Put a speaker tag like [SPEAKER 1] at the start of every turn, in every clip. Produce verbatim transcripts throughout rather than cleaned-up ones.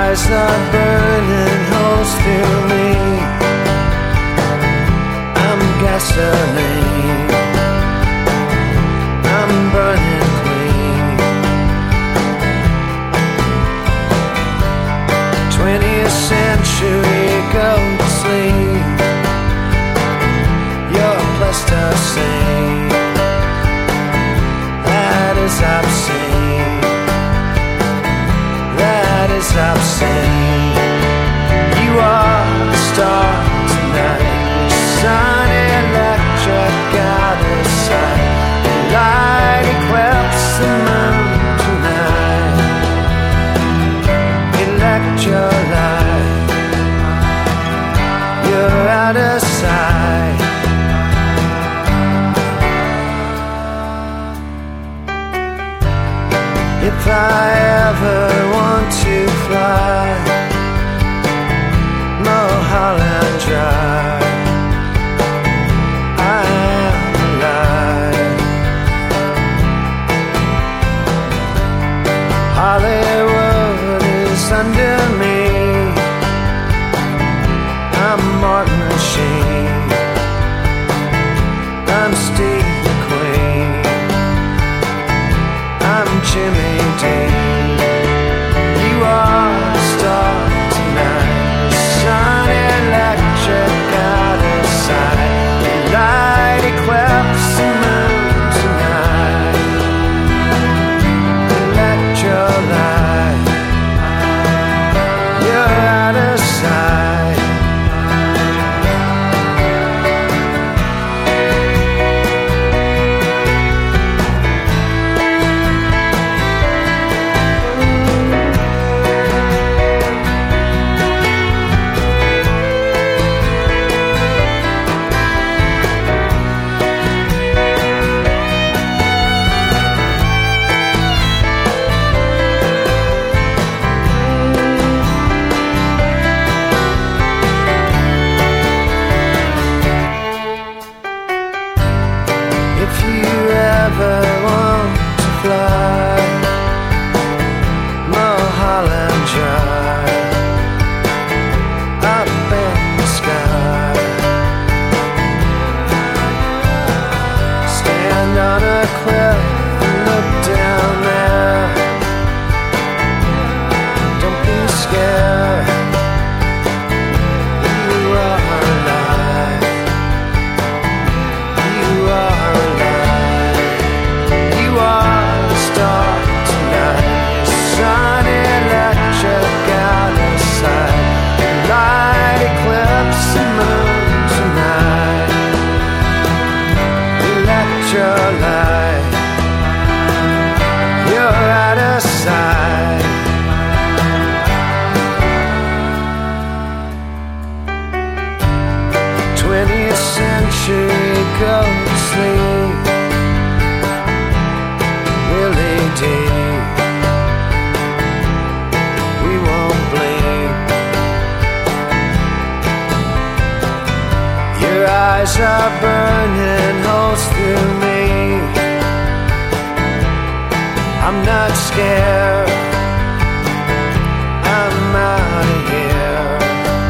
[SPEAKER 1] eyes are burning holes through me. I'm gasoline, I'm burning clean. twentieth century go to sleep. You're plasticine, that is obscene, that is obscene. You are the star tonight, sun electric out of sight. Light eclipse the moon tonight. Electrolyte, you're out of sight. If I ever want to fly Mulholland Drive, I am alive. Hollywood is under me. I'm Martin Sheen, I'm Steve McQueen, I'm Jimmy Dean. You are the star tonight, sun electric out of sight. Light eclipse the moon tonight. Electrolyte, you're out of sight. If you ever want to fly Mulholland Drive, up in the sky, stand on a cliff and look down there. Don't be scared, you are alive. You are alive. You are the star tonight, sun electric out of sight. Light eclipse the moon tonight. Electrolyte, you're out of sight. twentieth century go to sleep. Really deep, we won't bleed. Your eyes are burning holes through me. I'm not scared, I'm out of here.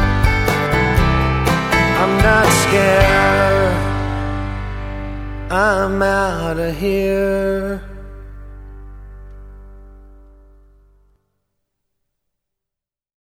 [SPEAKER 1] I'm not scared, I'm out of here.